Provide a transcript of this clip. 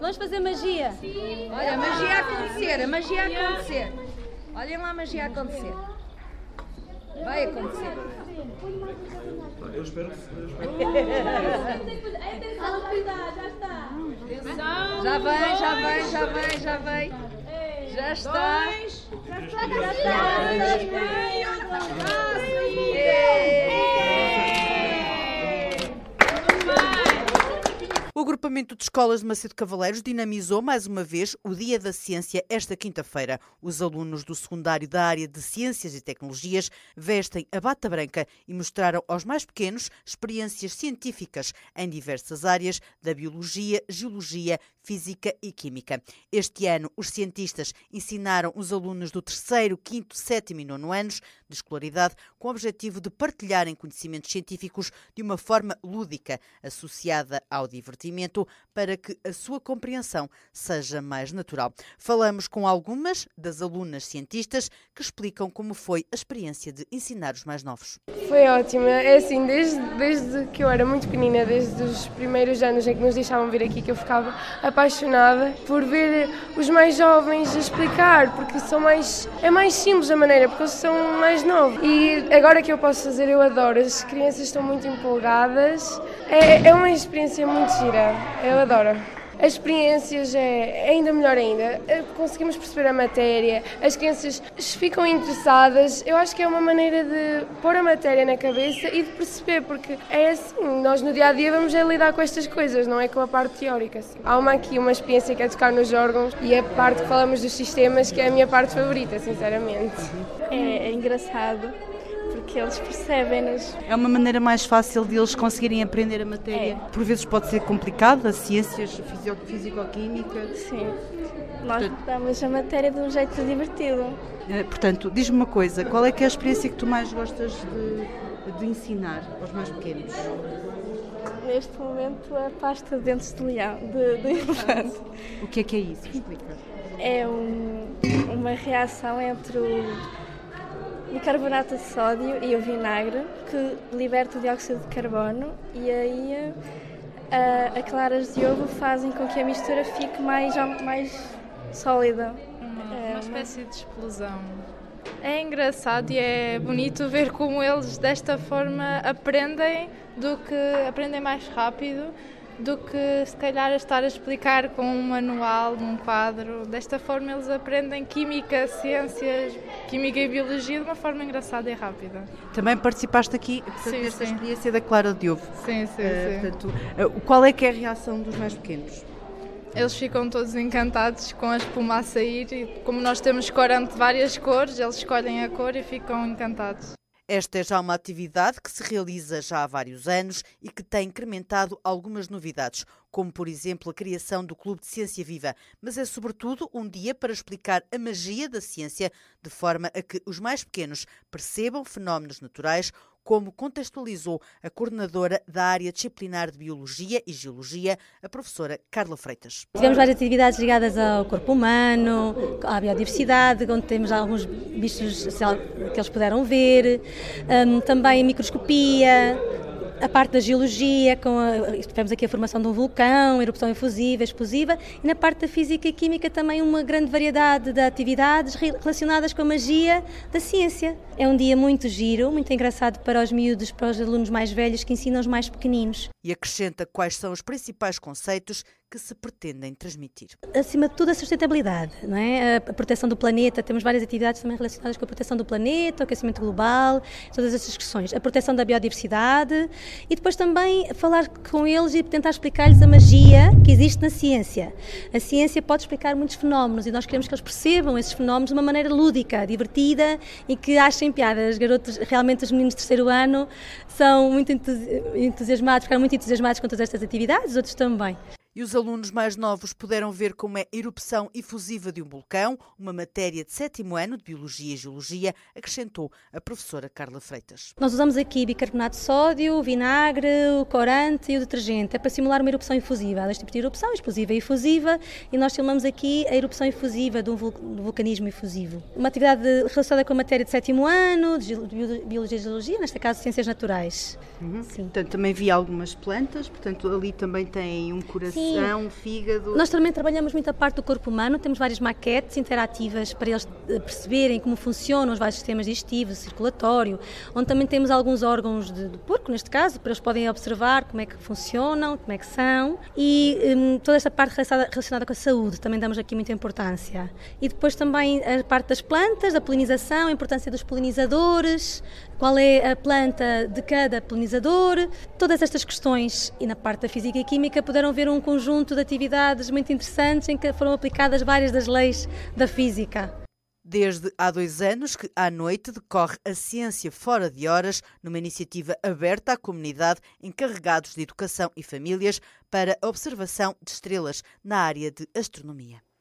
Vamos fazer magia. Olha, a magia a acontecer, a magia a acontecer. Olhem lá a magia a acontecer. Vai acontecer. Eu espero que... Já vem, já vem, já vem, já vem. Já está. Já O agrupamento de escolas de Macedo Cavaleiros dinamizou mais uma vez o Dia da Ciência esta quinta-feira. Os alunos do secundário da área de Ciências e Tecnologias vestem a bata branca e mostraram aos mais pequenos experiências científicas em diversas áreas da biologia, geologia, física e química. Este ano, os cientistas ensinaram os alunos do 3º, 5º, 7º e 9º anos de escolaridade com o objetivo de partilharem conhecimentos científicos de uma forma lúdica, associada ao divertimento, para que a sua compreensão seja mais natural. Falamos com algumas das alunas cientistas que explicam como foi a experiência de ensinar os mais novos. Foi ótima, é assim, desde que eu era muito pequenina, desde os primeiros anos em que nos deixavam vir aqui, que eu ficava apaixonada por ver os mais jovens a explicar, porque é mais simples a maneira, porque eles são mais novos. E agora que eu posso fazer, eu adoro, as crianças estão muito empolgadas, é uma experiência muito gira, eu adoro. As experiências é ainda melhor ainda, conseguimos perceber a matéria, as crianças ficam interessadas, eu acho que é uma maneira de pôr a matéria na cabeça e de perceber, porque é assim, nós no dia-a-dia vamos lidar com estas coisas, não é com a parte teórica. Assim. Há aqui uma experiência que é tocar nos órgãos e a parte que falamos dos sistemas, que é a minha parte favorita, sinceramente. É engraçado. Porque eles percebem-nos. É uma maneira mais fácil de eles conseguirem aprender a matéria. Por vezes pode ser complicada, ciências físico-química. Sim, nós damos a matéria de um jeito divertido. Portanto, diz-me uma coisa, qual é que é a experiência que tu mais gostas de ensinar aos mais pequenos? Neste momento, a pasta de dentes de leão, de elefante. O que é isso? Explica. É uma reação entre o bicarbonato de sódio e o vinagre, que liberta o dióxido de carbono, e aí as claras de ovo fazem com que a mistura fique mais sólida. Uma espécie de explosão. É engraçado e é bonito ver como eles desta forma aprendem mais rápido do que se calhar estar a explicar com um manual, num quadro. Desta forma eles aprendem química, ciências, química e biologia de uma forma engraçada e rápida. Também participaste aqui desta experiência da clara de ovo. Sim. Portanto, qual é que é a reação dos mais pequenos? Eles ficam todos encantados com a espuma a sair e como nós temos corante de várias cores, eles escolhem a cor e ficam encantados. Esta é já uma atividade que se realiza já há vários anos e que tem incrementado algumas novidades, como, por exemplo, a criação do Clube de Ciência Viva. Mas é, sobretudo, um dia para explicar a magia da ciência, de forma a que os mais pequenos percebam fenómenos naturais, como contextualizou a coordenadora da área disciplinar de Biologia e Geologia, a professora Carla Freitas. Tivemos várias atividades ligadas ao corpo humano, à biodiversidade, onde temos alguns bichos que eles puderam ver, também microscopia, a parte da geologia, tivemos aqui a formação de um vulcão, erupção efusiva, explosiva, e na parte da física e química também uma grande variedade de atividades relacionadas com a magia da ciência. É um dia muito giro, muito engraçado para os miúdos, para os alunos mais velhos que ensinam os mais pequeninos. E acrescenta quais são os principais conceitos que se pretendem transmitir. Acima de tudo, a sustentabilidade, não é? A proteção do planeta, temos várias atividades também relacionadas com a proteção do planeta, o aquecimento global, todas essas questões. A proteção da biodiversidade e depois também falar com eles e tentar explicar-lhes a magia que existe na ciência. A ciência pode explicar muitos fenómenos e nós queremos que eles percebam esses fenómenos de uma maneira lúdica, divertida e que achem piada. Os garotos, realmente os meninos de 3º ano, são muito entusiasmados, ficaram muito entusiasmados com todas estas atividades, os outros também. E os alunos mais novos puderam ver como é a erupção efusiva de um vulcão, uma matéria de 7º ano de Biologia e Geologia, acrescentou a professora Carla Freitas. Nós usamos aqui bicarbonato de sódio, o vinagre, o corante e o detergente. É para simular uma erupção efusiva. Há dois tipos de erupção, explosiva e efusiva, e nós simulamos aqui a erupção efusiva do vulcanismo efusivo. Uma atividade relacionada com a matéria de 7º ano, de Biologia e Geologia, neste caso Ciências Naturais. Sim. Portanto, também vi algumas plantas, portanto ali também tem um coração. coração, fígado... Nós também trabalhamos muito a parte do corpo humano, temos várias maquetes interativas para eles perceberem como funcionam os vários sistemas digestivos, circulatório, onde também temos alguns órgãos do porco, neste caso, para eles poderem observar como é que funcionam, como é que são, e toda esta parte relacionada com a saúde, também damos aqui muita importância. E depois também a parte das plantas, da polinização, a importância dos polinizadores, qual é a planta de cada polinizador, todas estas questões. E na parte da física e química puderam ver um conjunto de atividades muito interessantes em que foram aplicadas várias das leis da física. Desde há 2 anos que à noite decorre a Ciência Fora de Horas, numa iniciativa aberta à comunidade, encarregados de educação e famílias para a observação de estrelas na área de astronomia.